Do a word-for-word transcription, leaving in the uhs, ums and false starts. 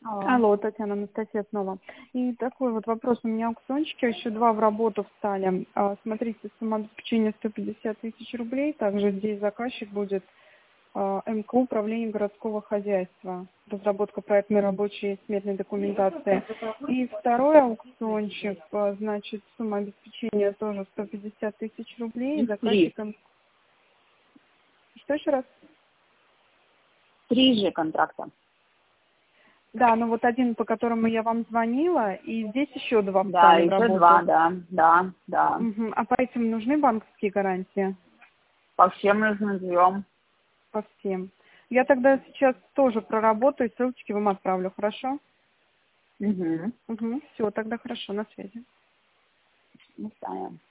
Алло. Алло, Татьяна, Анастасия снова. И такой вот вопрос. У меня аукциончики еще два в работу встали. А, смотрите, сумма обеспечения сто пятьдесят тысяч рублей. Также здесь заказчик будет а, МК Управление городского хозяйства. Разработка проектной рабочей и сметной документации. И второй аукциончик, а, значит, сумма обеспечения тоже сто пятьдесят тысяч рублей. Их три. Заказчиком... Что еще раз? Три же контракта. Да, ну вот один, по которому я вам звонила, и здесь еще два Да, встали в еще работу. два, да, да, да. Мгм. А по этим нужны банковские гарантии? По всем нужно живем. По всем. Я тогда сейчас тоже проработаю, ссылочки вам отправлю, хорошо? Угу. Угу. Все, тогда хорошо, на связи. Не знаю.